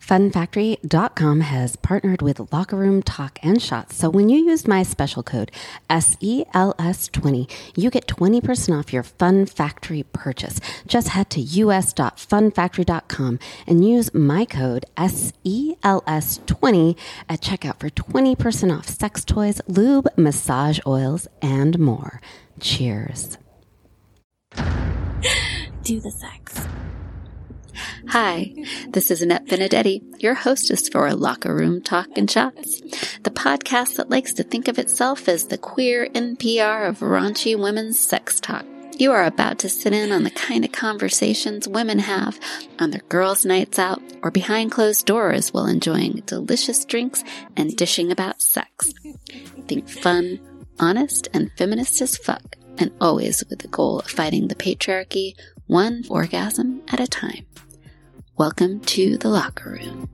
Funfactory.com has partnered with Locker Room Talk and Shots. So when you use my special code SELS20, you get 20% off your Fun Factory purchase. Just head to us.funfactory.com and use my code SELS20 at checkout for 20% off sex toys, lube, massage oils, and more. Cheers. Do the sex. Hi, this is Annette Benedetti, your hostess for Locker Room Talk and Shots, the podcast that likes to think of itself as the queer NPR of raunchy women's sex talk. You are about to sit in on the kind of conversations women have on their girls' nights out or behind closed doors while enjoying delicious drinks and dishing about sex. Think fun, honest, and feminist as fuck, and always with the goal of fighting the patriarchy one orgasm at a time. Welcome to the Locker Room.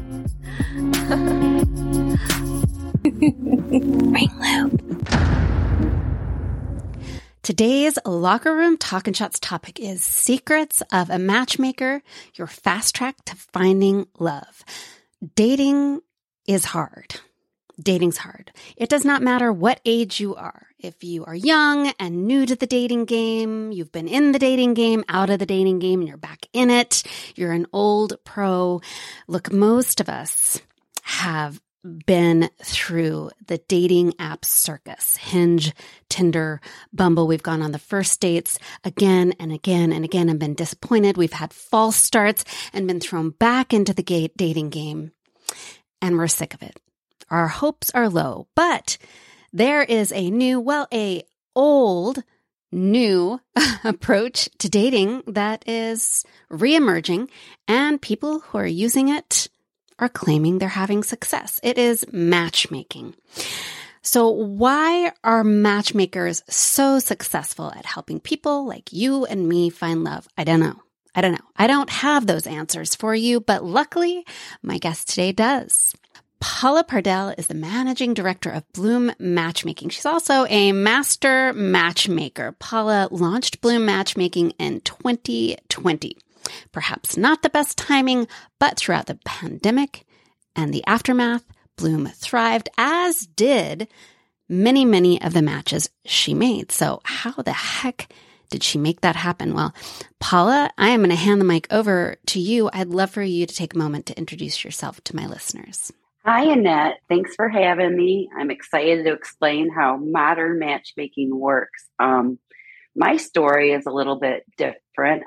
Ring loop. Today's Locker Room Talk and Shots topic is secrets of a matchmaker, your fast track to finding love. Dating is hard. Dating's hard. It does not matter what age you are. If you are young and new to the dating game, you've been in the dating game, out of the dating game, and you're back in it, you're an old pro. Look, most of us have been through the dating app circus. Hinge, Tinder, Bumble. We've gone on the first dates again and again and again and been disappointed. We've had false starts and been thrown back into the dating game. And we're sick of it. Our hopes are low, but there is a new approach to dating that is reemerging, and people who are using it are claiming they're having success. It is matchmaking. So why are matchmakers so successful at helping people like you and me find love? I don't know. I don't have those answers for you, but luckily my guest today does. Paula Pardell is the managing director of Bloom Matchmaking. She's also a master matchmaker. Paula launched Bloom Matchmaking in 2020. Perhaps not the best timing, but throughout the pandemic and the aftermath, Bloom thrived, as did many of the matches she made. So how the heck did she make that happen? Well, Paula, I am going to hand the mic over to you. I'd love for you to take a moment to introduce yourself to my listeners. Hi, Annette. Thanks for having me. I'm excited to explain how modern matchmaking works. My story is a little bit different.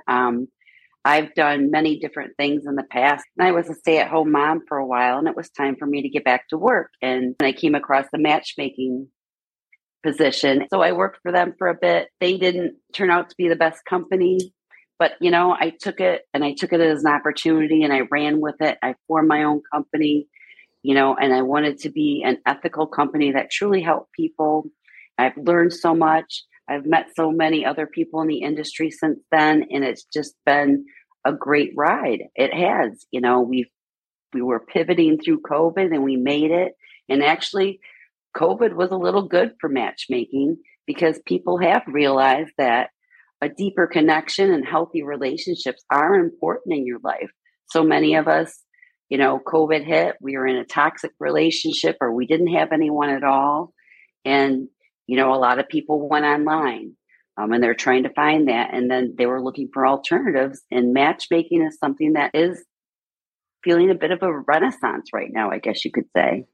I've done many different things in the past. And I was a stay-at-home mom for a while, and it was time for me to get back to work. And I came across the matchmaking position. So I worked for them for a bit. They didn't turn out to be the best company. But, I took it as an opportunity, and I ran with it. I formed my own company. And I wanted to be an ethical company that truly helped people. I've learned so much. I've met so many other people in the industry since then, and it's just been a great ride. It has. We were pivoting through COVID, and we made it. And actually, COVID was a little good for matchmaking because people have realized that a deeper connection and healthy relationships are important in your life. So many of us, COVID hit, we were in a toxic relationship or we didn't have anyone at all. And, a lot of people went online and they're trying to find that. And then they were looking for alternatives. And matchmaking is something that is feeling a bit of a renaissance right now, I guess you could say.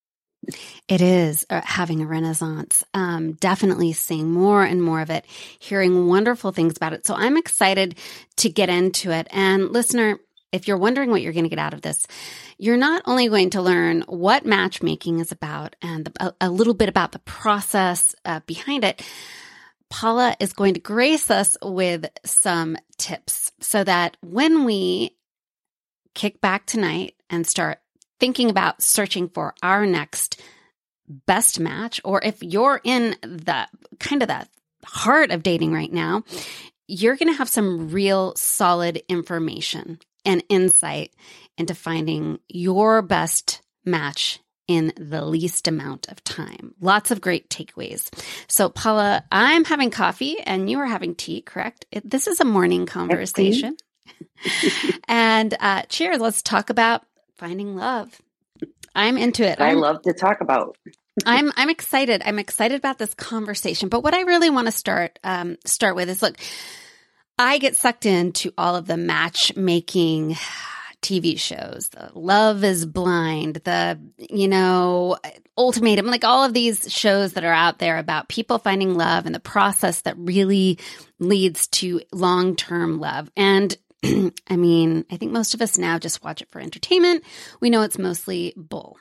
It is having a renaissance. Definitely seeing more and more of it, hearing wonderful things about it. So I'm excited to get into it. And listener, if you're wondering what you're going to get out of this, you're not only going to learn what matchmaking is about and a little bit about the process behind it. Paula is going to grace us with some tips so that when we kick back tonight and start thinking about searching for our next best match, or if you're in the kind of the heart of dating right now, you're going to have some real solid information and insight into finding your best match in the least amount of time. Lots of great takeaways. So Paula, I'm having coffee and you are having tea, correct? This is a morning conversation. And cheers. Let's talk about Finding love. I'm into it. I love to talk about. I'm excited. I'm excited about this conversation. But what I really want to start with is, look, I get sucked into all of the matchmaking TV shows, the Love is Blind, the, Ultimatum, like all of these shows that are out there about people finding love and the process that really leads to long-term love. And I mean, I think most of us now just watch it for entertainment. We know it's mostly bull.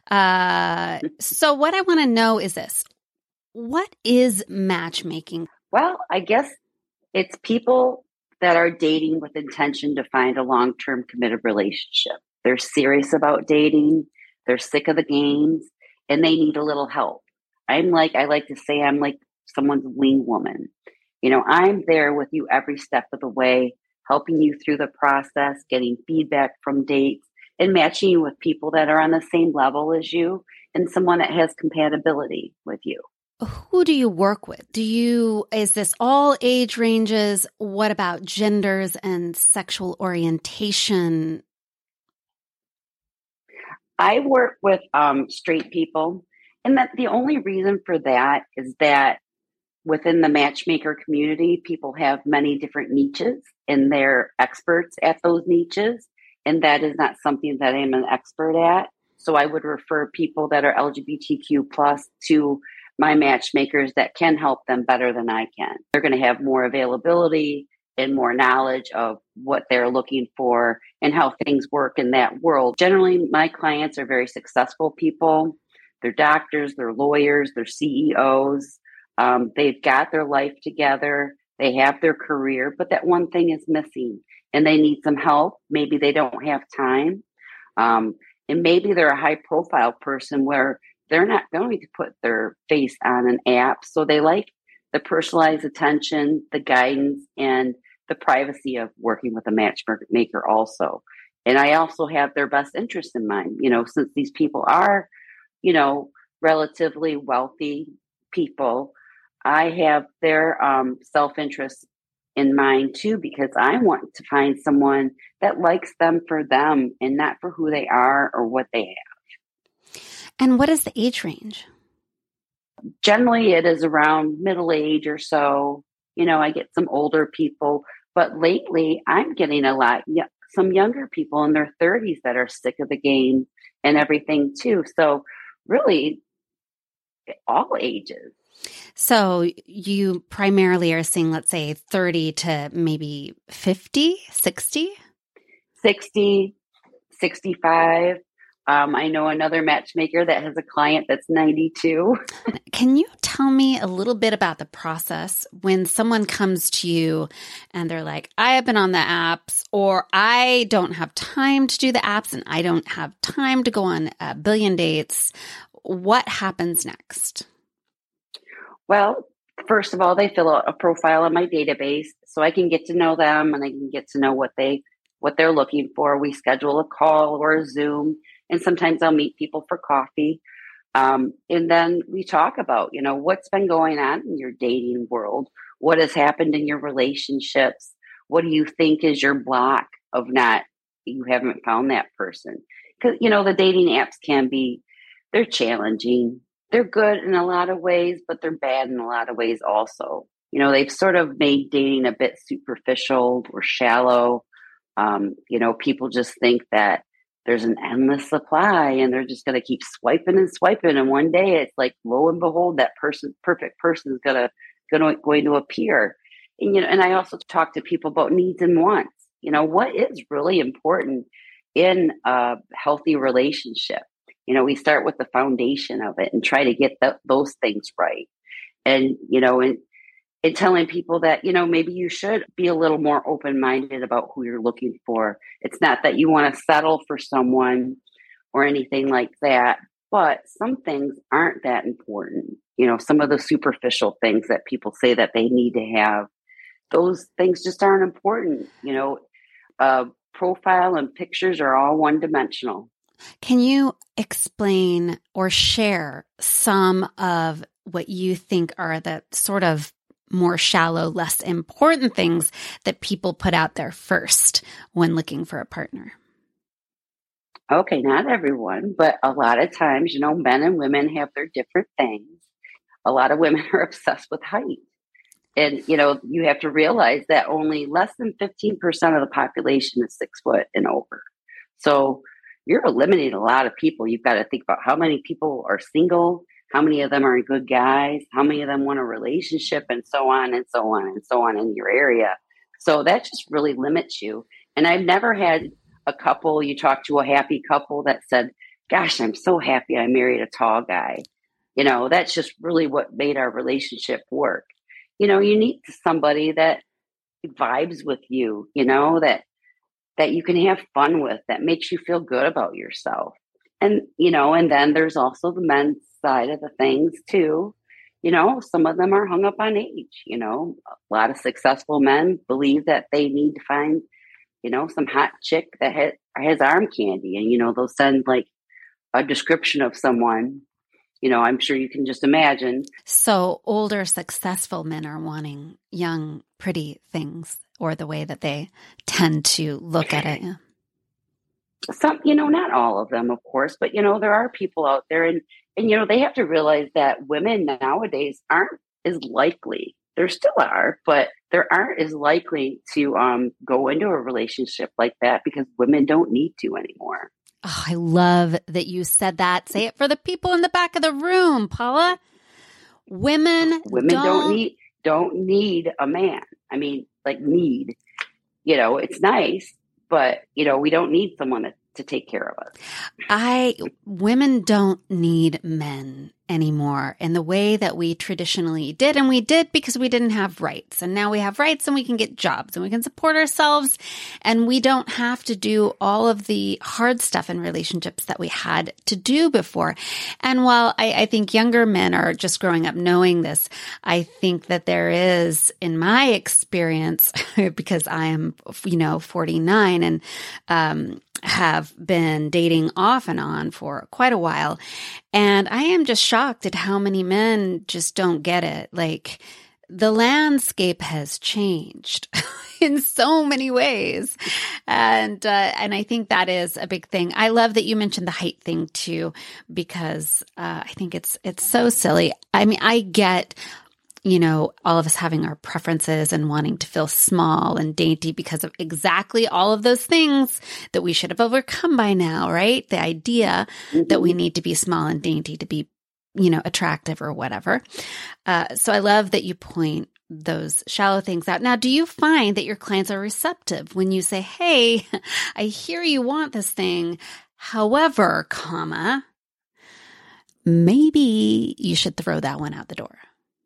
So what I want to know is this. What is matchmaking? Well, I guess it's people that are dating with intention to find a long-term committed relationship. They're serious about dating. They're sick of the games and they need a little help. I like to say I'm like someone's wing woman. I'm there with you every step of the way, helping you through the process, getting feedback from dates, and matching you with people that are on the same level as you and someone that has compatibility with you. Who do you work with? Is this all age ranges? What about genders and sexual orientation? I work with straight people, and that the only reason for that is that within the matchmaker community, people have many different niches and they're experts at those niches. And that is not something that I'm an expert at. So I would refer people that are LGBTQ plus to my matchmakers that can help them better than I can. They're going to have more availability and more knowledge of what they're looking for and how things work in that world. Generally, my clients are very successful people. They're doctors, they're lawyers, they're CEOs. They've got their life together. They have their career, but that one thing is missing and they need some help. Maybe they don't have time. And maybe they're a high profile person where they're not going to put their face on an app. So they like the personalized attention, the guidance, and the privacy of working with a matchmaker also. And I also have their best interest in mind, since these people are, relatively wealthy people, I have their self-interest in mind too, because I want to find someone that likes them for them and not for who they are or what they have. And what is the age range? Generally, it is around middle age or so. I get some older people, but lately I'm getting some younger people in their 30s that are sick of the game and everything too. So really, all ages. So you primarily are seeing, let's say, 30 to maybe 50, 60? 60, 65. I know another matchmaker that has a client that's 92. Can you tell me a little bit about the process when someone comes to you and they're like, I have been on the apps, or I don't have time to do the apps and I don't have time to go on a billion dates. What happens next? Well, first of all, they fill out a profile in my database so I can get to know them and I can get to know what they're looking for. We schedule a call or a Zoom, and sometimes I'll meet people for coffee. And then we talk about, what's been going on in your dating world? What has happened in your relationships? What do you think is your block of you haven't found that person? Because, the dating apps they're challenging. They're good in a lot of ways, but they're bad in a lot of ways also. They've sort of made dating a bit superficial or shallow. People just think that there's an endless supply and they're just going to keep swiping and swiping. And one day it's like, lo and behold, that perfect person is going to appear. And I also talk to people about needs and wants. What is really important in a healthy relationship? We start with the foundation of it and try to get those things right. And, and telling people that, maybe you should be a little more open-minded about who you're looking for. It's not that you want to settle for someone or anything like that, but some things aren't that important. Some of the superficial things that people say that they need to have, those things just aren't important. Profile and pictures are all one-dimensional. Can you explain or share some of what you think are the sort of more shallow, less important things that people put out there first when looking for a partner? Okay, not everyone, but a lot of times, men and women have their different things. A lot of women are obsessed with height. And, you have to realize that only less than 15% of the population is 6 foot and over. So you're eliminating a lot of people. You've got to think about how many people are single, how many of them are good guys, how many of them want a relationship, and so on and so on and so on in your area. So that just really limits you. And I've never had a couple, you talk to a happy couple that said, gosh, I'm so happy I married a tall guy. That's just really what made our relationship work. You need somebody that vibes with you, that you can have fun with, that makes you feel good about yourself. And, and then there's also the men's side of the things too. Some of them are hung up on age. A lot of successful men believe that they need to find, some hot chick that has arm candy. And, they'll send like a description of someone. I'm sure you can just imagine. So older, successful men are wanting young, pretty things, or the way that they tend to look at it. Yeah. Some, not all of them, of course, but, there are people out there and, they have to realize that women nowadays aren't as likely. There still are, but there aren't as likely to go into a relationship like that because women don't need to anymore. Oh, I love that you said that. Say it for the people in the back of the room, Paula. Women don't need a man. I mean, like need. It's nice, but we don't need someone to take care of us. Women don't need men anymore in the way that we traditionally did. And we did because we didn't have rights. And now we have rights and we can get jobs and we can support ourselves. And we don't have to do all of the hard stuff in relationships that we had to do before. And while I think younger men are just growing up knowing this, I think that there is, in my experience, because I am, 49 and, have been dating off and on for quite a while. And I am just shocked at how many men just don't get it. Like the landscape has changed in so many ways. And I think that is a big thing. I love that you mentioned the height thing too, because I think it's so silly. I mean, I get all of us having our preferences and wanting to feel small and dainty because of exactly all of those things that we should have overcome by now, right? The idea that we need to be small and dainty to be, attractive or whatever. So I love that you point those shallow things out. Now, do you find that your clients are receptive when you say, hey, I hear you want this thing. However, maybe you should throw that one out the door?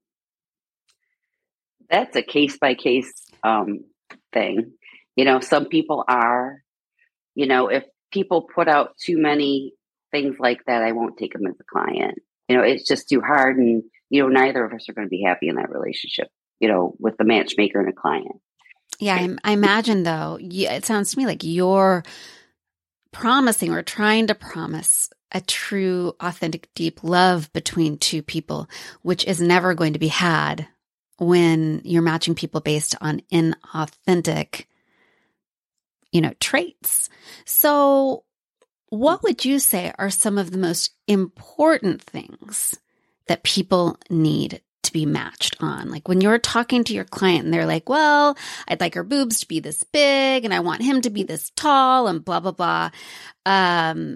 That's a case-by-case thing. Some people are, if people put out too many things like that, I won't take them as a client. It's just too hard. And, neither of us are going to be happy in that relationship, with the matchmaker and a client. Yeah, I imagine, though, it sounds to me like you're promising or trying to promise a true, authentic, deep love between two people, which is never going to be had when you're matching people based on inauthentic, traits. So what would you say are some of the most important things that people need to be matched on? Like when you're talking to your client and they're like, well, I'd like her boobs to be this big and I want him to be this tall and blah, blah, blah.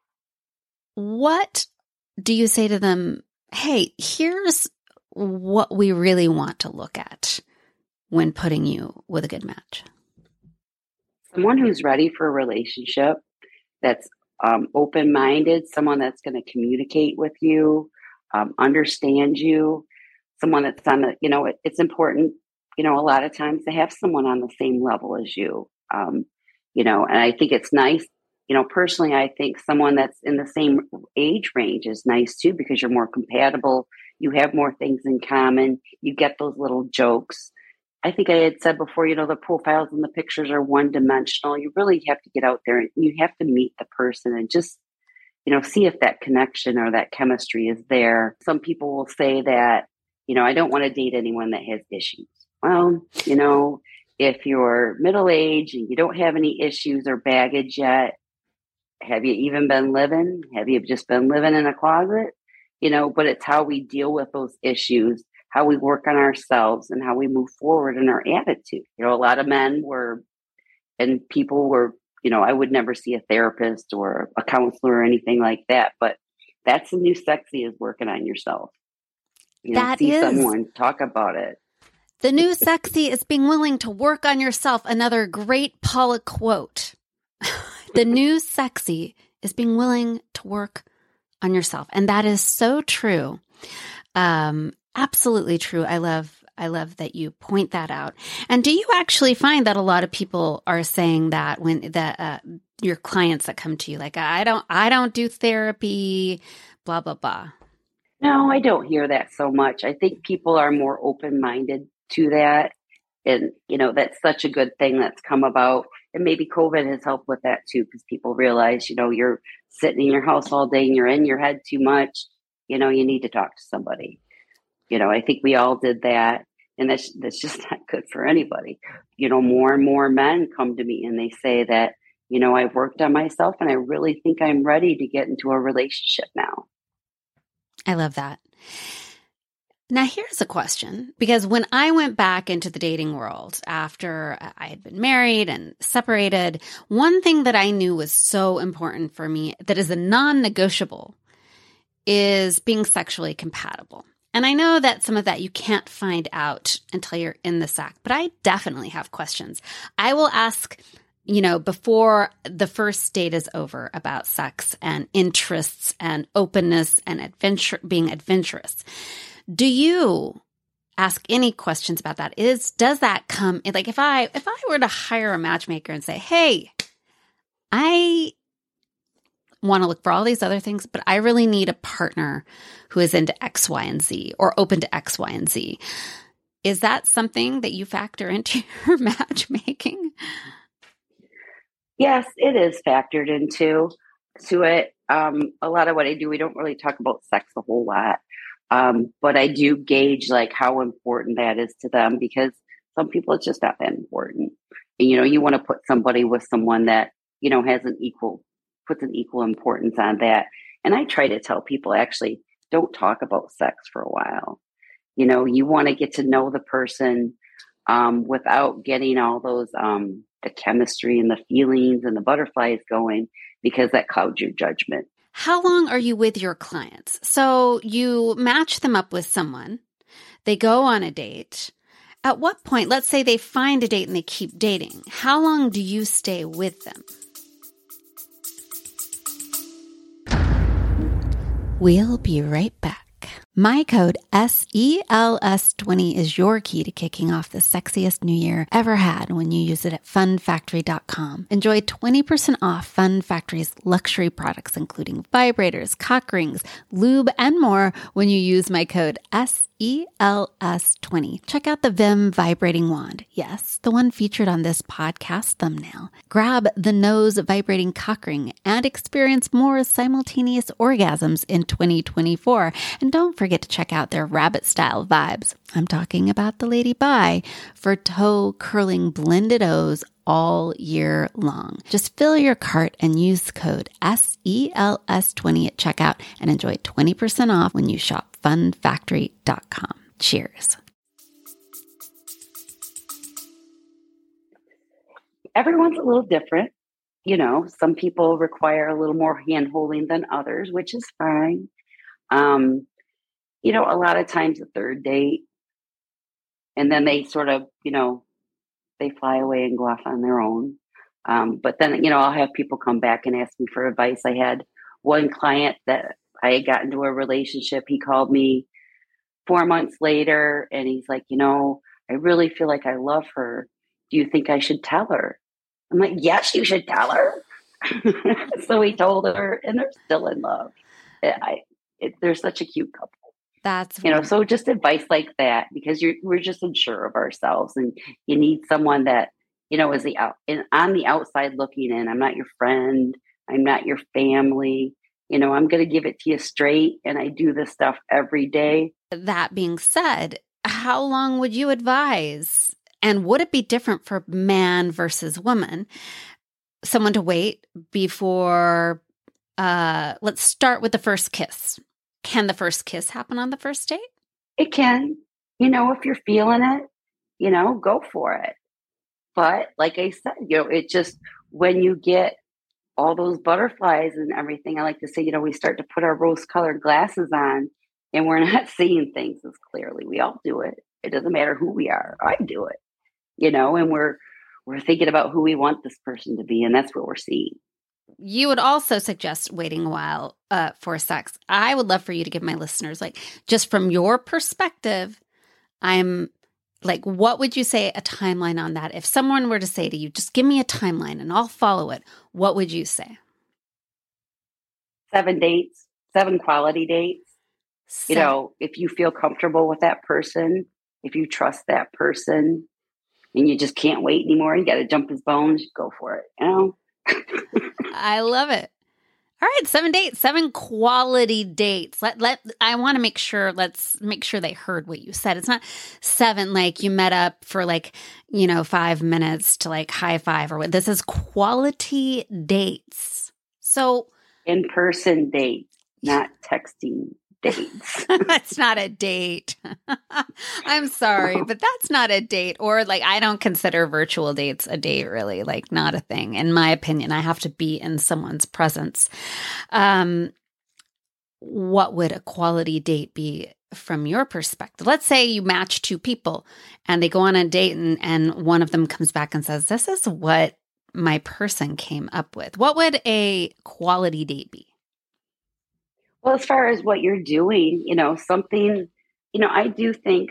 What do you say to them? Hey, here's what we really want to look at when putting you with a good match. Someone who's ready for a relationship, that's open-minded, someone that's going to communicate with you, understand you, someone that's on the, it's important, a lot of times to have someone on the same level as you, and I think it's nice. Personally, I think someone that's in the same age range is nice too, because you're more compatible. You have more things in common. You get those little jokes. I think I had said before, the profiles and the pictures are one-dimensional. You really have to get out there and you have to meet the person and just, see if that connection or that chemistry is there. Some people will say that, I don't want to date anyone that has issues. Well, if you're middle-aged and you don't have any issues or baggage yet, have you even been living? Have you just been living in a closet? But it's how we deal with those issues, how we work on ourselves, and how we move forward in our attitude. A lot of men were, and people were, I would never see a therapist or a counselor or anything like that. But that's the new sexy, is working on yourself. See someone, talk about it. The new sexy is being willing to work on yourself. Another great Paula quote. The new sexy is being willing to work on yourself. And that is so true. Absolutely true. I love that you point that out. And do you actually find that a lot of people are saying that when your clients that come to you, like, I don't do therapy, blah, blah, blah? No, I don't hear that so much. I think people are more open-minded to that. And, that's such a good thing that's come about. And maybe COVID has helped with that too, because people realize, you're sitting in your house all day and you're in your head too much. You need to talk to somebody. I think we all did that. And that's just not good for anybody. More and more men come to me and they say that, I've worked on myself and I really think I'm ready to get into a relationship now. I love that. Now, here's a question, because when I went back into the dating world after I had been married and separated, one thing that I knew was so important for me, that is a non-negotiable, is being sexually compatible. And I know that some of that you can't find out until you're in the sack, but I definitely have questions. I will ask, before the first date is over, about sex and interests and openness and adventure, being adventurous. Do you ask any questions about that? Does that come, like, if I were to hire a matchmaker and say, hey, I want to look for all these other things, but I really need a partner who is into X, Y, and Z, or open to X, Y, and Z. Is that something that you factor into your matchmaking? Yes, it is factored into it. A lot of what I do, we don't really talk about sex a whole lot. But I do gauge like how important that is to them, because some people it's just not that important. And, you want to put somebody with someone that, puts an equal importance on that. And I try to tell people, actually, don't talk about sex for a while. You want to get to know the person without getting all those, the chemistry and the feelings and the butterflies going, because that clouds your judgment. How long are you with your clients? So you match them up with someone, they go on a date. At what point, let's say they find a date and they keep dating, how long do you stay with them? We'll be right back. My code SELS20 is your key to kicking off the sexiest new year ever had when you use it at funfactory.com. Enjoy 20% off Fun Factory's luxury products, including vibrators, cock rings, lube, and more when you use my code SELS20. Check out the Vim vibrating wand. Yes, the one featured on this podcast thumbnail. Grab the Nose vibrating cock ring and experience more simultaneous orgasms in 2024. And don't forget to check out their rabbit style vibes. I'm talking about the Lady Bi for toe curling blended O's all year long. Just fill your cart and use code SELS20 at checkout and enjoy 20% off when you shop funfactory.com. Cheers. Everyone's a little different. Some people require a little more hand-holding than others, which is fine. A lot of times the third date, and then they sort of, they fly away and go off on their own. But then, I'll have people come back and ask me for advice. I had one client that I had got into a relationship. He called me 4 months later and he's like, I really feel like I love her. Do you think I should tell her? I'm like, yes, you should tell her. So he told her, and they're still in love. They're such a cute couple. That's so just advice like that, because we're just unsure of ourselves, and you need someone that is on the outside looking in. I'm not your friend. I'm not your family. I'm going to give it to you straight, and I do this stuff every day. That being said, how long would you advise? And would it be different for man versus woman? someone to wait before, let's start with the first kiss. Can the first kiss happen on the first date? It can, if you're feeling it, go for it. But like I said, it just, when you get all those butterflies and everything, I like to say, we start to put our rose colored glasses on and we're not seeing things as clearly. We all do it. It doesn't matter who we are. I do it, and we're thinking about who we want this person to be. And that's what we're seeing. You would also suggest waiting a while for sex. I would love for you to give my listeners, just from your perspective, what would you say a timeline on that? If someone were to say to you, just give me a timeline and I'll follow it, what would you say? 7 dates, 7 quality dates. If you feel comfortable with that person, if you trust that person and you just can't wait anymore, you got to jump his bones, go for it, I love it. All right, 7 dates, 7 quality dates. I want to make sure, let's make sure they heard what you said. It's not 7 like you met up for 5 minutes to high five or what. This is quality dates. So in-person dates, not texting dates. That's not a date. I'm sorry, but that's not a date. Or I don't consider virtual dates a date, really. Not a thing. In my opinion, I have to be in someone's presence. What would a quality date be from your perspective? Let's say you match 2 people and they go on a date and one of them comes back and says, this is what my person came up with. What would a quality date be? Well, as far as what you're doing, something, I do think,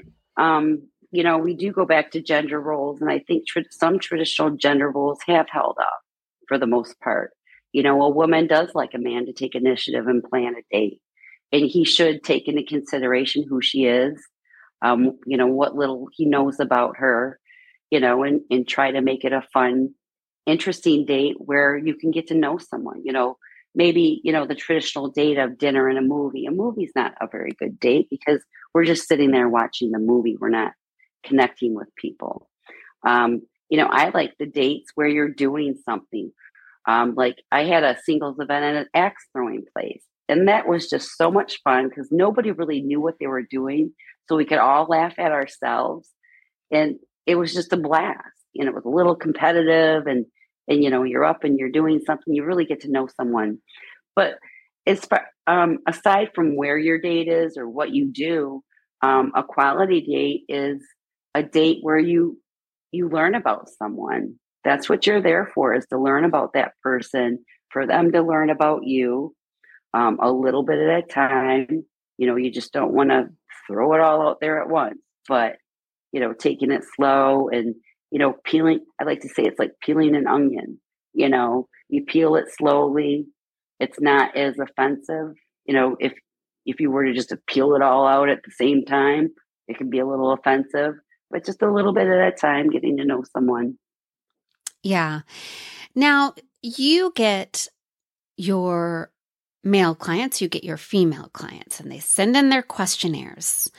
we do go back to gender roles. And I think some traditional gender roles have held up for the most part. A woman does like a man to take initiative and plan a date. And he should take into consideration who she is, what little he knows about her, and try to make it a fun, interesting date where you can get to know someone, Maybe, the traditional date of dinner and a movie. A movie's not a very good date because we're just sitting there watching the movie. We're not connecting with people. I like the dates where you're doing something. I had a singles event at an axe throwing place. And that was just so much fun because nobody really knew what they were doing. So we could all laugh at ourselves. And it was just a blast. It was a little competitive and you're up and you're doing something, you really get to know someone. But as far, aside from where your date is or what you do, a quality date is a date where you learn about someone. That's what you're there for, is to learn about that person, for them to learn about you, a little bit at a time. You just don't want to throw it all out there at once, but, taking it slow and, peeling, I like to say it's like peeling an onion, you peel it slowly. It's not as offensive. If you were to just peel it all out at the same time, it can be a little offensive, but just a little bit at a time, getting to know someone. Yeah. Now you get your male clients, you get your female clients, and they send in their questionnaires.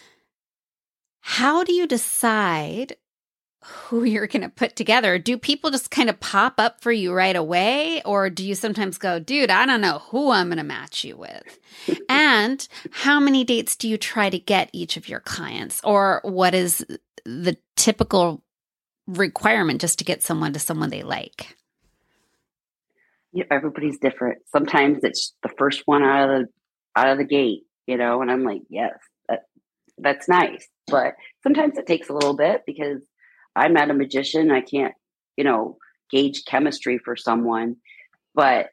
How do you decide who you're going to put together? Do people just kind of pop up for you right away? Or do you sometimes go, dude, I don't know who I'm going to match you with? And how many dates do you try to get each of your clients? Or what is the typical requirement just to get someone to someone they like? Everybody's different. Sometimes it's the first one out of the gate, and I'm like, yes, that's nice. But sometimes it takes a little bit because I'm not a magician. I can't, gauge chemistry for someone. But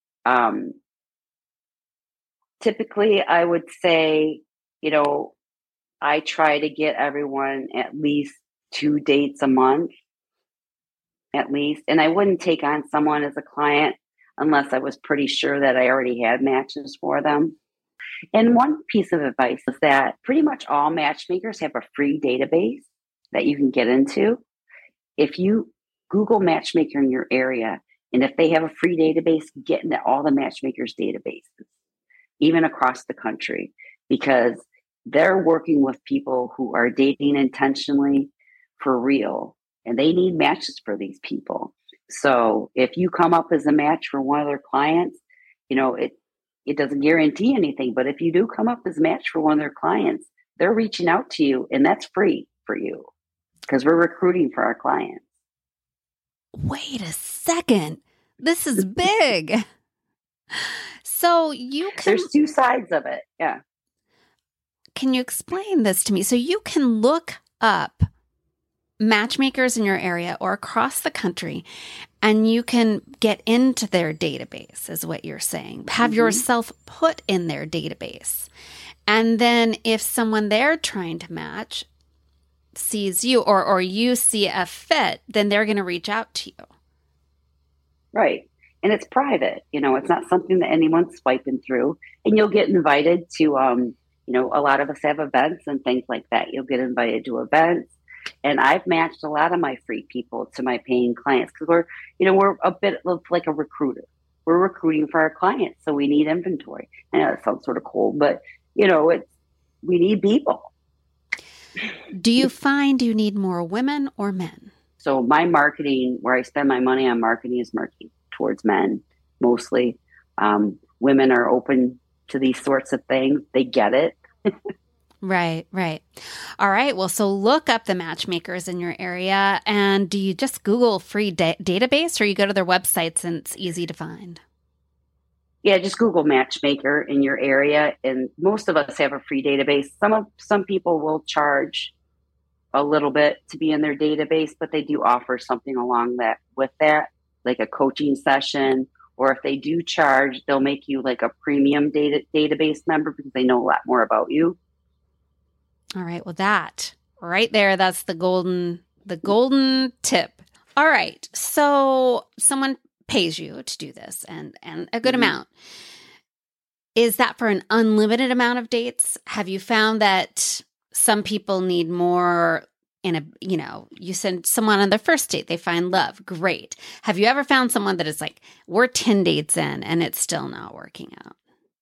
typically I would say, I try to get everyone at least 2 dates a month, at least. And I wouldn't take on someone as a client unless I was pretty sure that I already had matches for them. And one piece of advice is that pretty much all matchmakers have a free database that you can get into. If you Google matchmaker in your area, and if they have a free database, get into all the matchmakers' databases, even across the country, because they're working with people who are dating intentionally for real, and they need matches for these people. So if you come up as a match for one of their clients, it doesn't guarantee anything. But if you do come up as a match for one of their clients, they're reaching out to you, and that's free for you because we're recruiting for our clients. Wait a second. This is big. So there's two sides of it. Yeah. Can you explain this to me? So you can look up matchmakers in your area or across the country, and you can get into their database, is what you're saying. Have yourself put in their database. And then if someone they're trying to match sees you or you see a fit, then they're going to reach out to you. Right. And it's private. It's not something that anyone's swiping through. And you'll get invited to, a lot of us have events and things like that. You'll get invited to events. And I've matched a lot of my free people to my paying clients because we're a bit of like a recruiter. We're recruiting for our clients, so we need inventory. I know that sounds sort of cold, but we need people. Do you find you need more women or men? So my marketing, where I spend my money on marketing, is marketing towards men mostly. Women are open to these sorts of things. They get it. Right. All right. Well, so look up the matchmakers in your area. And do you just Google free database, or you go to their websites and it's easy to find? Yeah, just Google matchmaker in your area. And most of us have a free database. Some people will charge a little bit to be in their database, but they do offer something along that with that, like a coaching session. Or if they do charge, they'll make you like a premium database member because they know a lot more about you. All right. Well, that right there, that's the golden tip. All right. So someone pays you to do this and a good amount. Is that for an unlimited amount of dates? Have you found that some people need more you send someone on their first date, they find love. Great. Have you ever found someone that is like, we're 10 dates in and it's still not working out?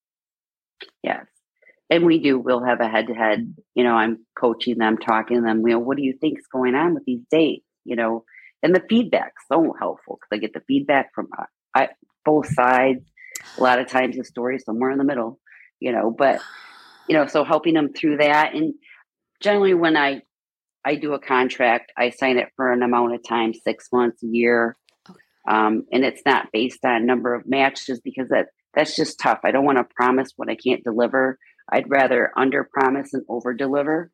Yes. And we'll have a head-to-head, I'm coaching them, talking to them, what do you think is going on with these dates, and the feedback's so helpful because I get the feedback from both sides. A lot of times the story's somewhere in the middle, but, so helping them through that. And generally when I do a contract, I sign it for an amount of time, 6 months, a year. Okay. And it's not based on number of matches because that's just tough. I don't want to promise what I can't deliver. I'd rather under promise and over deliver.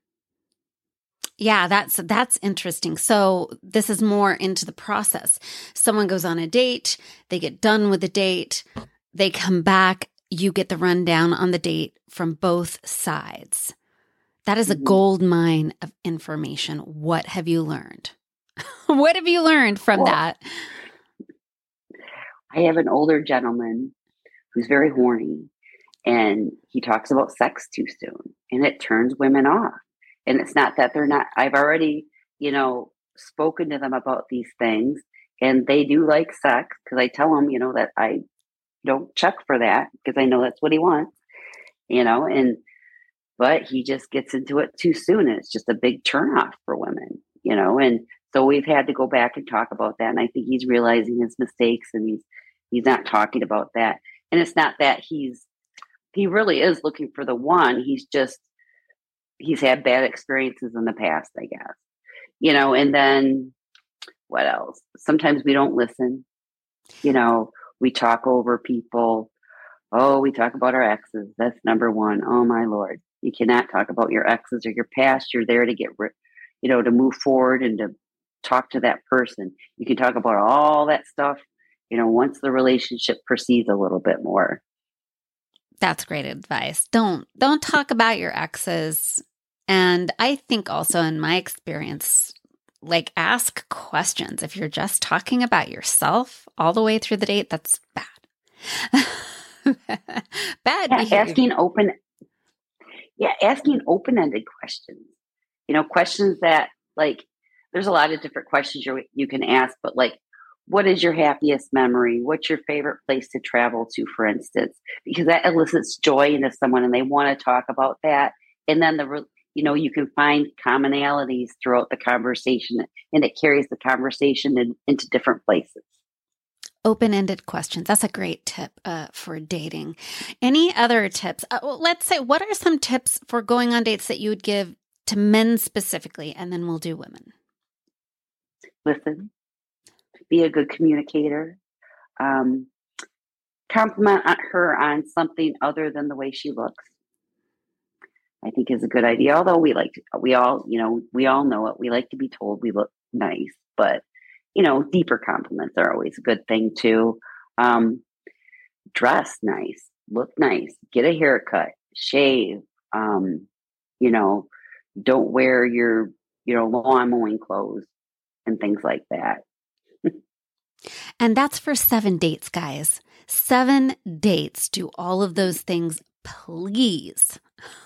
Yeah, that's interesting. So this is more into the process. Someone goes on a date, they get done with the date, they come back, you get the rundown on the date from both sides. That is a gold mine of information. What have you learned? What have you learned from that? I have an older gentleman who's very horny. And he talks about sex too soon, and it turns women off. And it's not that they're not, I've already, spoken to them about these things, and they do like sex because I tell them, that I don't check for that because I know that's what he wants, but he just gets into it too soon. And it's just a big turnoff for women, and so we've had to go back and talk about that. And I think he's realizing his mistakes, and he's not talking about that. And it's not that he really is looking for the one. He's had bad experiences in the past, I guess, and then what else? Sometimes we don't listen, we talk over people. Oh, we talk about our exes. That's number one. Oh my Lord. You cannot talk about your exes or your past. You're there to get, to move forward and to talk to that person. You can talk about all that stuff, once the relationship proceeds a little bit more. That's great advice. Don't talk about your exes. And I think also in my experience, like ask questions. If you're just talking about yourself all the way through the date, that's bad. Bad behavior. Asking open-ended questions. Questions that there's a lot of different questions you can ask, but what is your happiest memory? What's your favorite place to travel to, for instance? Because that elicits joy into someone and they want to talk about that. And then you can find commonalities throughout the conversation, and it carries the conversation into different places. open-ended questions. That's a great tip for dating. Any other tips? Let's say, what are some tips for going on dates that you would give to men specifically? And then we'll do women. Listen, be a good communicator. Compliment her on something other than the way she looks, I think is a good idea. Although we all know it. We like to be told we look nice, but deeper compliments are always a good thing too. Dress nice, look nice, get a haircut, shave. Don't wear your, lawn mowing clothes and things like that. And that's for 7 dates, guys. 7 dates. Do all of those things, please.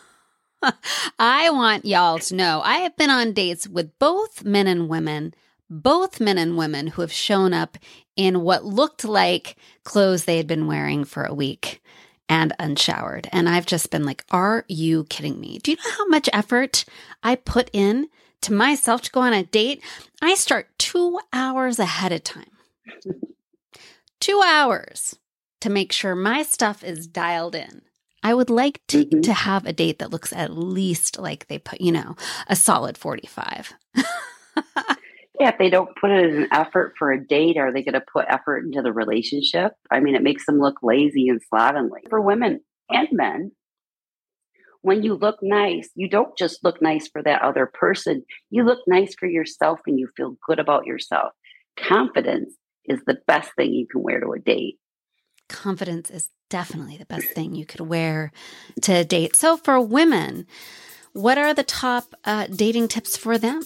I want y'all to know I have been on dates with both men and women who have shown up in what looked like clothes they had been wearing for a week and unshowered. And I've just been like, are you kidding me? Do you know how much effort I put in to myself to go on a date? I start 2 hours ahead of time. 2 hours to make sure my stuff is dialed in. I would like to have a date that looks at least like they put, a solid 45. Yeah, if they don't put it in effort for a date, are they going to put effort into the relationship? I mean, it makes them look lazy and slovenly. For women and men, when you look nice, you don't just look nice for that other person. You look nice for yourself and you feel good about yourself. Confidence is the best thing you can wear to a date. Confidence is definitely the best thing you could wear to a date. So for women, what are the top dating tips for them?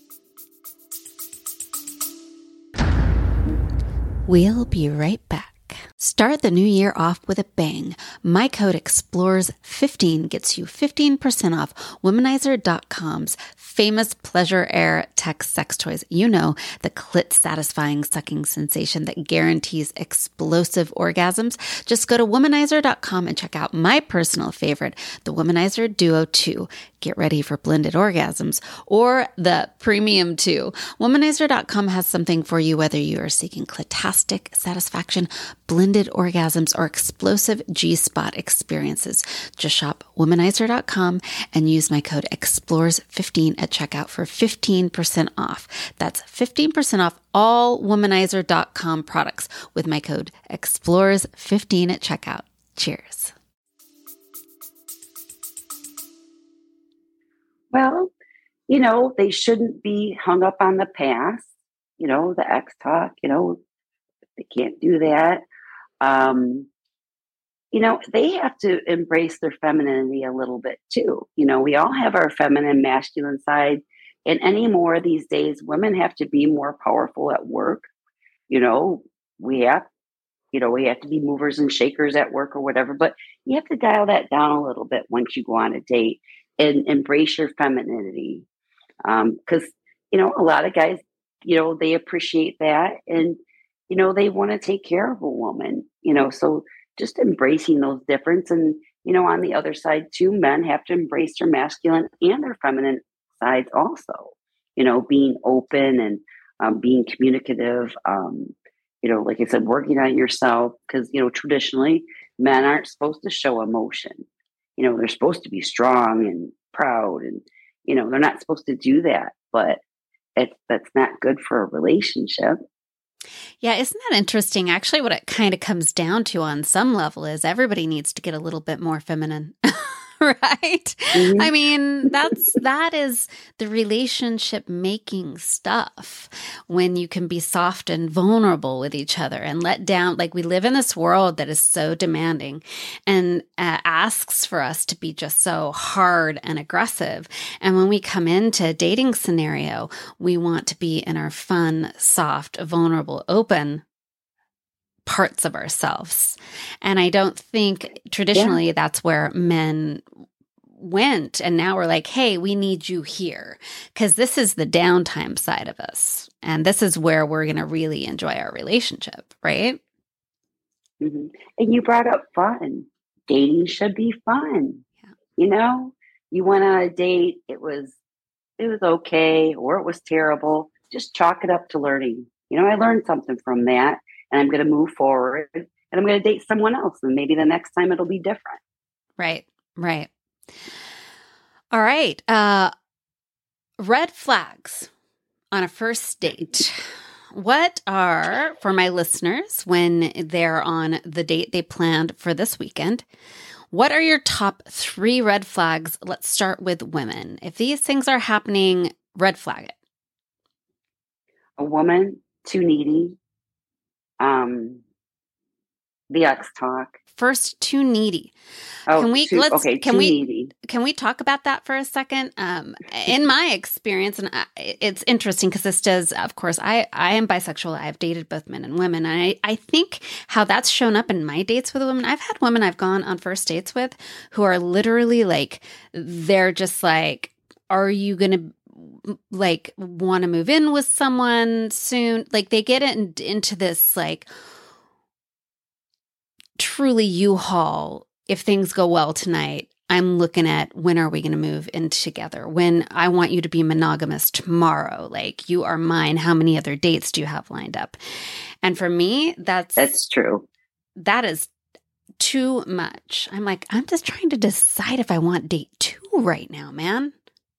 We'll be right back. Start the new year off with a bang. My code EXPLORES15 gets you 15% off Womanizer.com's famous Pleasure Air Tech sex toys. The clit-satisfying sucking sensation that guarantees explosive orgasms. Just go to Womanizer.com and check out my personal favorite, the Womanizer Duo 2. Get ready for blended orgasms, or the Premium 2. Womanizer.com has something for you, whether you are seeking clitastic satisfaction, blended orgasms, or explosive G-spot experiences. Just shop Womanizer.com and use my code EXPLORES15 at checkout for 15% off. That's 15% off all Womanizer.com products with my code EXPLORES15 at checkout. Cheers. Well, they shouldn't be hung up on the past, the ex talk, they can't do that. They have to embrace their femininity a little bit too. We all have our feminine, masculine side. And anymore these days, women have to be more powerful at work. We have to be movers and shakers at work or whatever, but you have to dial that down a little bit once you go on a date and embrace your femininity. Because, a lot of guys, they appreciate that and, they want to take care of a woman, so just embracing those differences. And, on the other side too, men have to embrace their masculine and their feminine sides also, being open and being communicative, like I said, working on yourself because, traditionally men aren't supposed to show emotion. They're supposed to be strong and proud and, they're not supposed to do that, but that's not good for a relationship. Yeah, isn't that interesting? Actually, what it kind of comes down to on some level is everybody needs to get a little bit more feminine. Right? Mm-hmm. I mean, that is the relationship making stuff when you can be soft and vulnerable with each other and let down. Like, we live in this world that is so demanding and asks for us to be just so hard and aggressive. And when we come into a dating scenario, we want to be in our fun, soft, vulnerable, open parts of ourselves. And I don't think traditionally that's where men went. And now we're like, hey, we need you here because this is the downtime side of us. And this is where we're going to really enjoy our relationship, right? Mm-hmm. And you brought up fun. Dating should be fun. Yeah. You went on a date, it was okay or it was terrible. Just chalk it up to learning. I learned something from that. and I'm going to move forward and I'm going to date someone else. And maybe the next time it'll be different. Right. Right. All right. Red flags on a first date. What are, for my listeners, when they're on the date they planned for this weekend, what are your top 3 red flags? Let's start with women. If these things are happening, red flag it. A woman, too needy. The ex talk. First, too needy. Oh, Can we needy. Can we talk about that for a second? In my experience, and it's interesting because this does, of course, I am bisexual. I've dated both men and women. And I think how that's shown up in my dates with women, I've had women I've gone on first dates with who are literally like, they're just like, are you going to like want to move in with someone soon? Like they get into this like truly U-Haul. If things go well tonight, I'm looking at when are we going to move in together? When I want you to be monogamous tomorrow. Like you are mine. How many other dates do you have lined up? And for me, that's true. That is too much. I'm like, I'm just trying to decide if I want date 2 right now, man.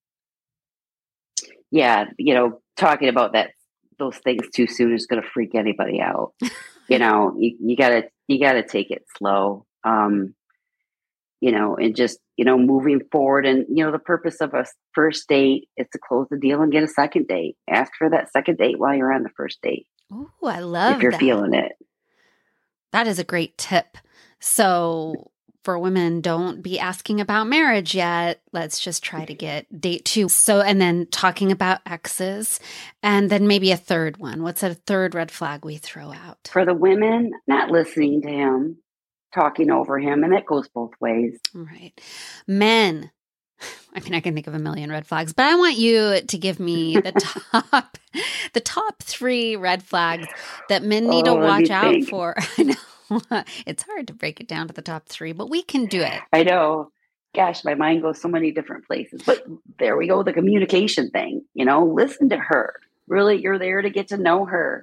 Yeah, talking about those things too soon is going to freak anybody out. You gotta take it slow. And just, moving forward. And, the purpose of a first date is to close the deal and get a second date. Ask for that second date while you're on the first date. Oh, I love that. If you're feeling it. That is a great tip. So for women, don't be asking about marriage yet. Let's just try to get date 2. So, and then talking about exes, and then maybe a third one. What's a third red flag we throw out? For the women, not listening to him, talking over him, and that goes both ways. Right. Men. I mean, I can think of a million red flags, but I want you to give me the top 3 red flags that men need to watch out for. I know. It's hard to break it down to the top 3, but we can do it. I know. Gosh, my mind goes so many different places. But there we go, the communication thing. Listen to her. Really, you're there to get to know her.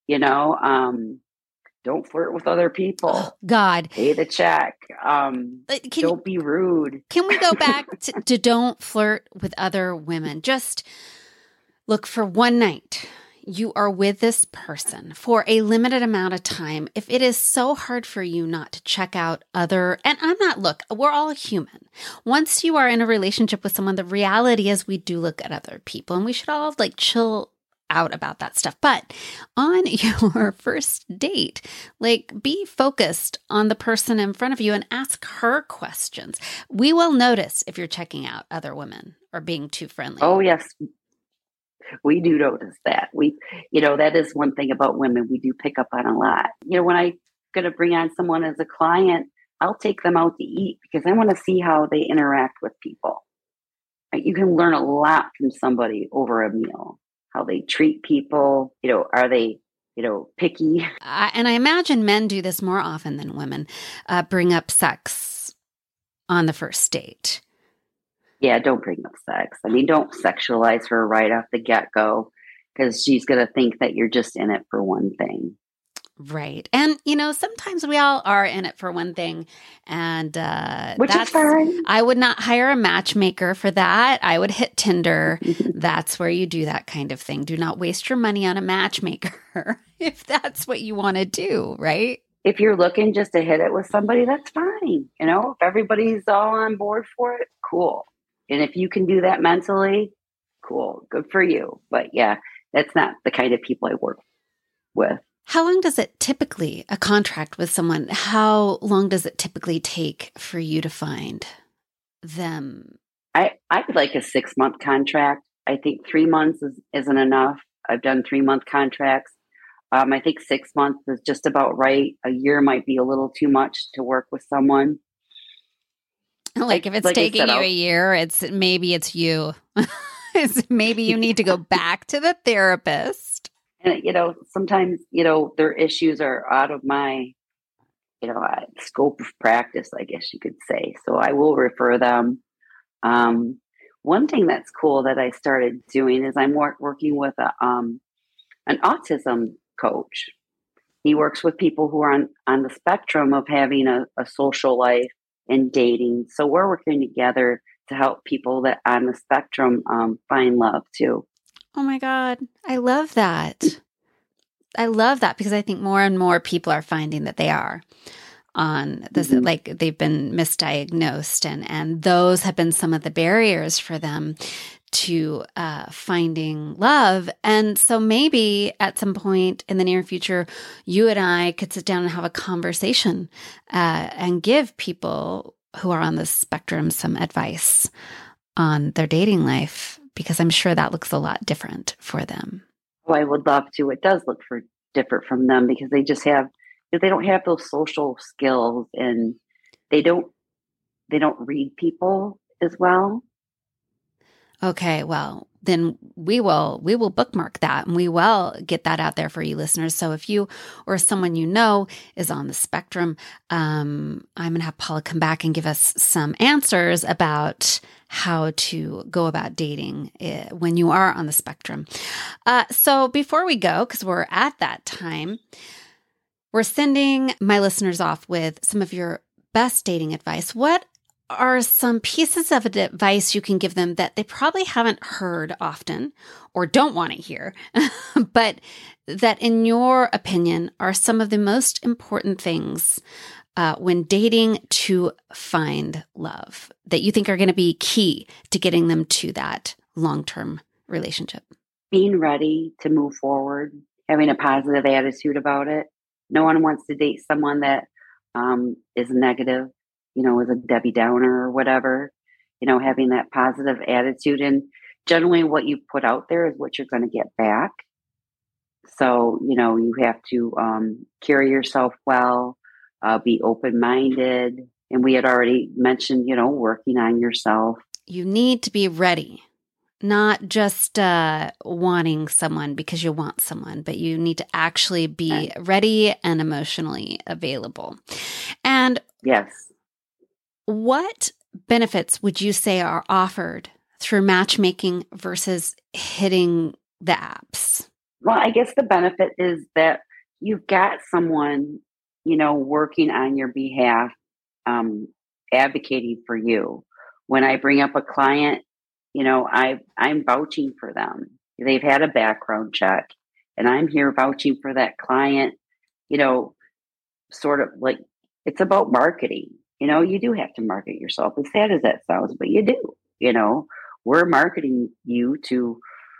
Don't flirt with other people. Oh, God. Pay the check. Don't be rude. Can we go back to don't flirt with other women? Just look, for one night. You are with this person for a limited amount of time. If it is so hard for you not to check out look, we're all human. Once you are in a relationship with someone, the reality is we do look at other people, and we should all like chill out about that stuff. But on your first date, like be focused on the person in front of you and ask her questions. We will notice if you're checking out other women or being too friendly. Oh, yes. We do notice that. That is one thing about women we do pick up on a lot. When I'm going to bring on someone as a client, I'll take them out to eat because I want to see how they interact with people. You can learn a lot from somebody over a meal, how they treat people. Are they, picky? And I imagine men do this more often than women, bring up sex on the first date. Yeah, don't bring up sex. I mean, don't sexualize her right off the get-go because she's going to think that you're just in it for one thing. Right. And, sometimes we all are in it for one thing. And which is fine. I would not hire a matchmaker for that. I would hit Tinder. That's where you do that kind of thing. Do not waste your money on a matchmaker if that's what you want to do, right? If you're looking just to hit it with somebody, that's fine. If everybody's all on board for it, cool. And if you can do that mentally, cool, good for you. But yeah, that's not the kind of people I work with. How long does it typically, a contract with someone, how long does it typically take for you to find them? I would like a 6-month contract. I think 3 months isn't enough. I've done 3-month contracts. I think 6 months is just about right. A year might be a little too much to work with someone. Like if it's taking you a year, maybe it's you. Maybe you need to go back to the therapist. And, sometimes, their issues are out of my, scope of practice, I guess you could say. So I will refer them. One thing that's cool that I started doing is I'm working with an autism coach. He works with people who are on the spectrum of having a social life and dating. So we're working together to help people that on the spectrum find love too. Oh my God. I love that. I love that because I think more and more people are finding that they are on this, like they've been misdiagnosed, and those have been some of the barriers for them to finding love. And so maybe at some point in the near future, you and I could sit down and have a conversation and give people who are on the spectrum some advice on their dating life, because I'm sure that looks a lot different for them. Oh, I would love to. It does look different from them because they just have, they don't have those social skills, and they don't read people as well. Okay, well, then we will bookmark that, and we will get that out there for you listeners. So if you or someone you know is on the spectrum, I'm going to have Paula come back and give us some answers about how to go about dating when you are on the spectrum. So before we go, because we're at that time, we're sending my listeners off with some of your best dating advice. What are some pieces of advice you can give them that they probably haven't heard often or don't want to hear, but that in your opinion are some of the most important things when dating to find love that you think are going to be key to getting them to that long-term relationship? Being ready to move forward, having a positive attitude about it. No one wants to date someone that is negative, is a Debbie Downer or whatever, having that positive attitude. And generally what you put out there is what you're going to get back. So, you have to carry yourself well, be open-minded. And we had already mentioned, working on yourself. You need to be ready, not just wanting someone because you want someone, but you need to actually be ready and emotionally available. And yes. What benefits would you say are offered through matchmaking versus hitting the apps? Well, I guess the benefit is that you've got someone, working on your behalf, advocating for you. When I bring up a client, I'm vouching for them. They've had a background check, and I'm here vouching for that client, sort of like it's about marketing. You do have to market yourself, as sad as that sounds, but you do. We're marketing you to,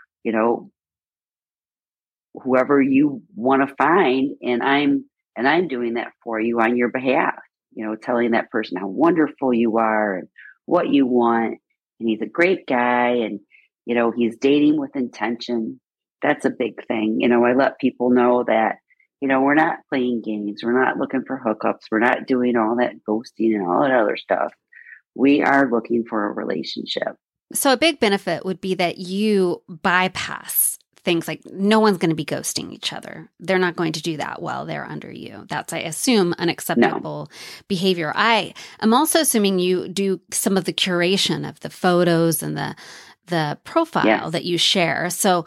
whoever you want to find, and I'm doing that for you on your behalf. Telling that person how wonderful you are and what you want, and he's a great guy, and he's dating with intention. That's a big thing. I let people know that. We're not playing games. We're not looking for hookups. We're not doing all that ghosting and all that other stuff. We are looking for a relationship. So a big benefit would be that you bypass things like no one's going to be ghosting each other. They're not going to do that while they're under you. That's, I assume, unacceptable behavior. I am also assuming you do some of the curation of the photos and the profile that you share. So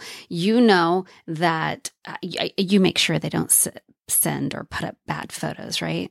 that you make sure they don't send or put up bad photos, right?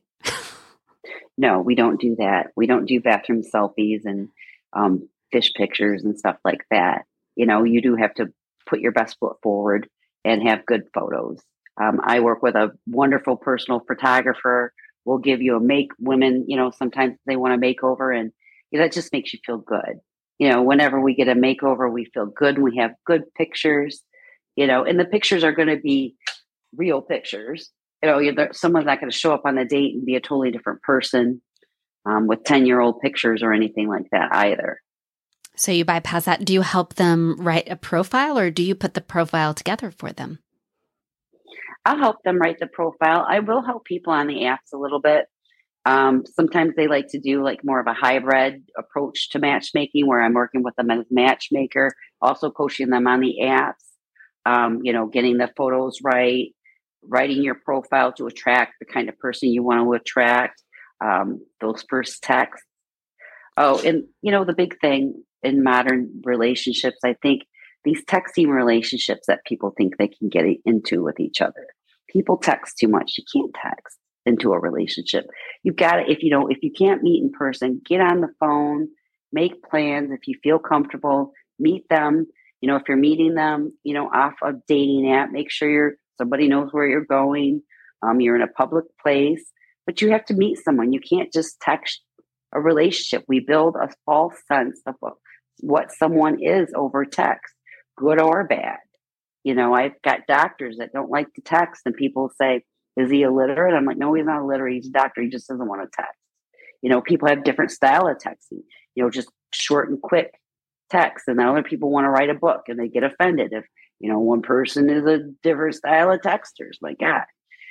No, we don't do that. We don't do bathroom selfies and fish pictures and stuff like that. You do have to put your best foot forward and have good photos. I work with a wonderful personal photographer. We'll give you women, sometimes they want a makeover, and that just makes you feel good. Whenever we get a makeover, we feel good and we have good pictures, and the pictures are going to be real pictures. Someone's not going to show up on the date and be a totally different person with 10-year-old pictures or anything like that either. So you bypass that. Do you help them write a profile, or do you put the profile together for them? I'll help them write the profile. I will help people on the apps a little bit. Sometimes they like to do like more of a hybrid approach to matchmaking, where I'm working with them as matchmaker, also coaching them on the apps, getting the photos right, writing your profile to attract the kind of person you want to attract, those first texts. Oh, and the big thing in modern relationships, I think these texting relationships that people think they can get into with each other. People text too much. You can't text into a relationship. You've got to, if you can't meet in person, get on the phone, make plans. If you feel comfortable, meet them. If you're meeting them, off a dating app, make sure somebody knows where you're going. You're in a public place, but you have to meet someone. You can't just text a relationship. We build a false sense of what someone is over text, good or bad. I've got doctors that don't like to text, and people say, is he illiterate? I'm like, no, he's not illiterate. He's a doctor. He just doesn't want to text. People have different style of texting, just short and quick text. And then other people want to write a book and they get offended if, one person is a different style of texters. My God,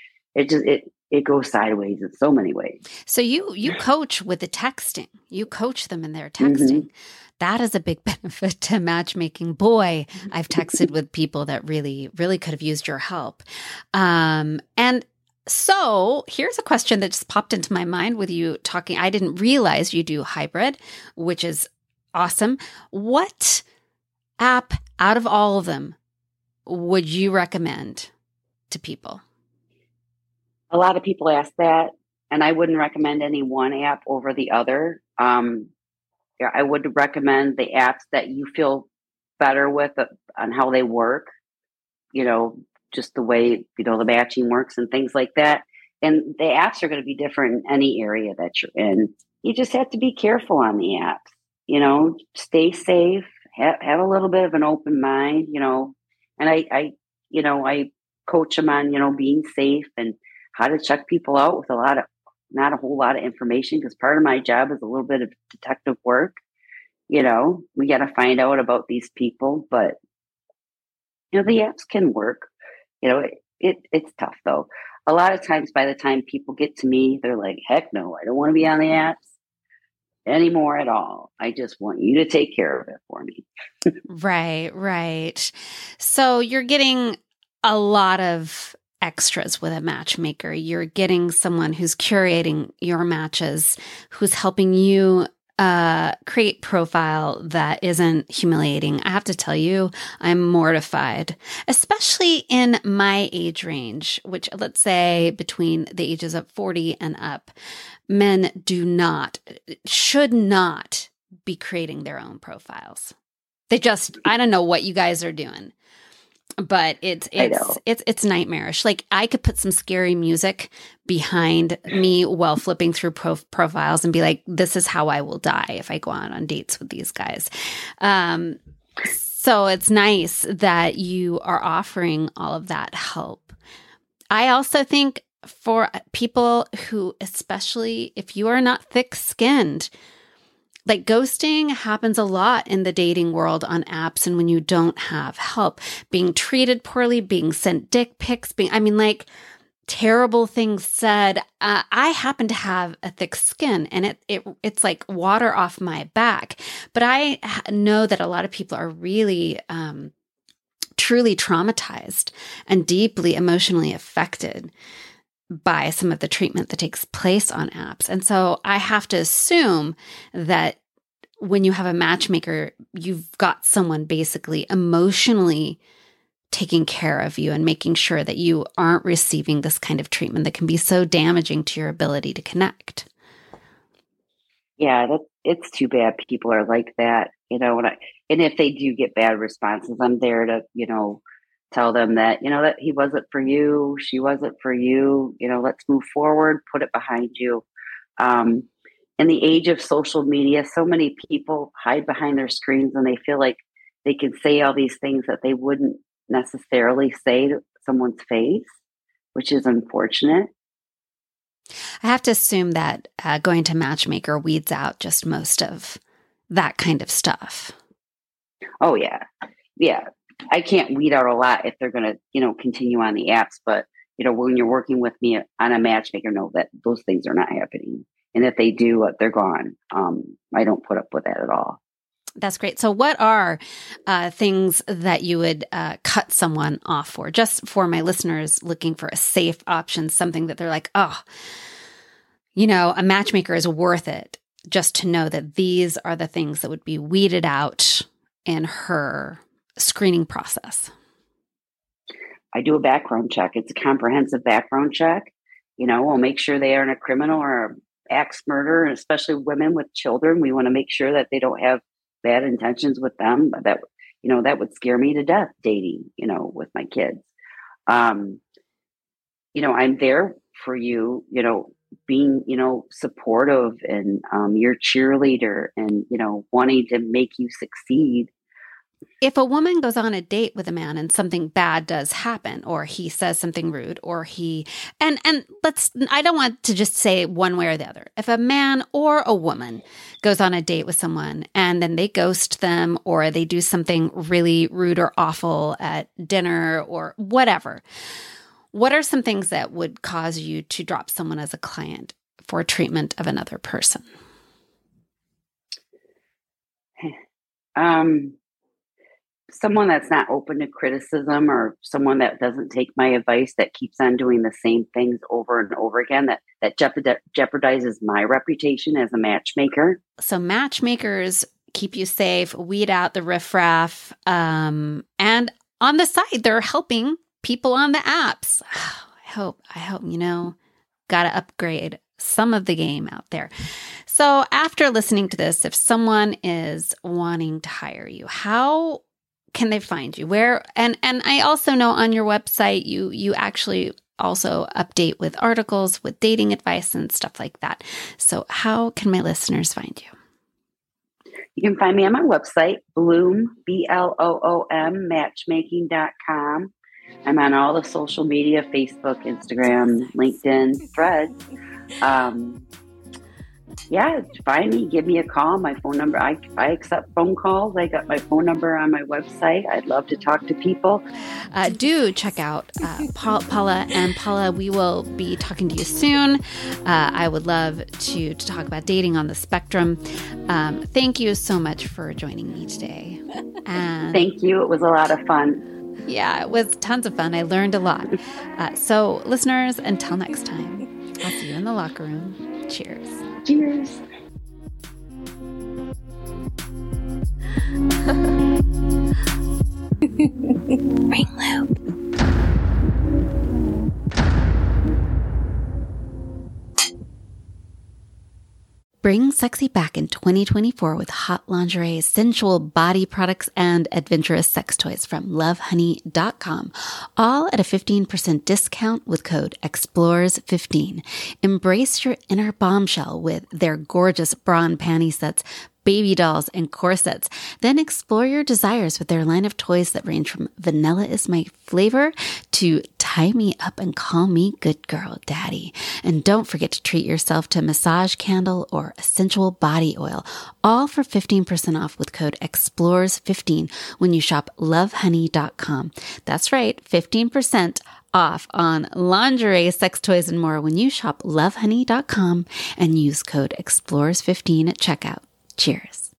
it goes sideways in so many ways. So you coach with the texting. You coach them in their texting. Mm-hmm. That is a big benefit to matchmaking. Boy, I've texted with people that really, really could have used your help. And so here's a question that just popped into my mind with you talking. I didn't realize you do hybrid, which is awesome. What app out of all of them would you recommend to people? A lot of people ask that, and I wouldn't recommend any one app over the other. I would recommend the apps that you feel better with on how they work, just the way, the matching works and things like that. And the apps are going to be different in any area that you're in. You just have to be careful on the apps, stay safe, have a little bit of an open mind, and I coach them on, being safe and how to check people out with not a whole lot of information, because part of my job is a little bit of detective work. We got to find out about these people, but the apps can work. It's tough though. A lot of times by the time people get to me, they're like, heck no, I don't want to be on the apps anymore at all. I just want you to take care of it for me. Right. So you're getting a lot of extras with a matchmaker. You're getting someone who's curating your matches, who's helping you create profile that isn't humiliating. I have to tell you, I'm mortified, especially in my age range, which let's say between the ages of 40 and up. Men should not be creating their own profiles. I don't know what you guys are doing. But it's nightmarish. Like, I could put some scary music behind me while flipping through profiles and be like, this is how I will die if I go on dates with these guys. So it's nice that you are offering all of that help. I also think for people who, especially if you are not thick-skinned, like, ghosting happens a lot in the dating world on apps, and when you don't have help, being treated poorly, being sent dick pics, terrible things said. I happen to have a thick skin, and it's like water off my back. But I know that a lot of people are really truly traumatized and deeply emotionally affected by some of the treatment that takes place on apps. And so I have to assume that when you have a matchmaker, you've got someone basically emotionally taking care of you and making sure that you aren't receiving this kind of treatment that can be so damaging to your ability to connect. Yeah, it's too bad people are like that, and if they do get bad responses, I'm there to, tell them that, that he wasn't for you, she wasn't for you, let's move forward, put it behind you. In the age of social media, so many people hide behind their screens and they feel like they can say all these things that they wouldn't necessarily say to someone's face, which is unfortunate. I have to assume that going to matchmaker weeds out just most of that kind of stuff. Oh, yeah. Yeah. I can't weed out a lot if they're going to, continue on the apps. But, when you're working with me on a matchmaker, know that those things are not happening. And if they do, they're gone. I don't put up with that at all. That's great. So what are things that you would cut someone off for? Just for my listeners looking for a safe option, something that they're like, oh, a matchmaker is worth it, just to know that these are the things that would be weeded out in her screening process. I do a background check. It's a comprehensive background check. We'll make sure they aren't a criminal or an axe murderer, and especially women with children. We want to make sure that they don't have bad intentions with them. But that would scare me to death, dating, with my kids. I'm there for you, being, supportive and your cheerleader and, wanting to make you succeed. If a woman goes on a date with a man and something bad does happen, or he says something rude, or I don't want to just say one way or the other. If a man or a woman goes on a date with someone and then they ghost them, or they do something really rude or awful at dinner or whatever, what are some things that would cause you to drop someone as a client for treatment of another person? Someone that's not open to criticism, or someone that doesn't take my advice, that keeps on doing the same things over and over again, that jeopardizes my reputation as a matchmaker. So matchmakers keep you safe, weed out the riffraff, and on the side, they're helping people on the apps. I hope, got to upgrade some of the game out there. So after listening to this, if someone is wanting to hire you, how can they find you? Where? And I also know on your website, you actually also update with articles, with dating advice and stuff like that. So how can my listeners find you? You can find me on my website, Bloom, BLOOM, matchmaking.com. I'm on all the social media, Facebook, Instagram, LinkedIn, Threads. Find me, give me a call. My phone number, I accept phone calls. I got my phone number on my website. I'd love to talk to people. Do check out Paula. And Paula, we will be talking to you soon. I would love to talk about dating on the spectrum. Thank you so much for joining me today. And thank you. It was a lot of fun. Yeah, it was tons of fun. I learned a lot. So listeners, until next time, I'll see you in the locker room. Cheers. Cheers. Ring loop. Bring sexy back in 2024 with hot lingerie, sensual body products, and adventurous sex toys from lovehoney.com. All at a 15% discount with code EXPLORERS15. Embrace your inner bombshell with their gorgeous bra and panty sets, baby dolls, and corsets. Then explore your desires with their line of toys that range from vanilla is my flavor to tie me up and call me good girl daddy. And don't forget to treat yourself to a massage candle or essential body oil, all for 15% off with code EXPLORERS15 when you shop lovehoney.com. That's right, 15% off on lingerie, sex toys, and more when you shop lovehoney.com and use code EXPLORERS15 at checkout. Cheers.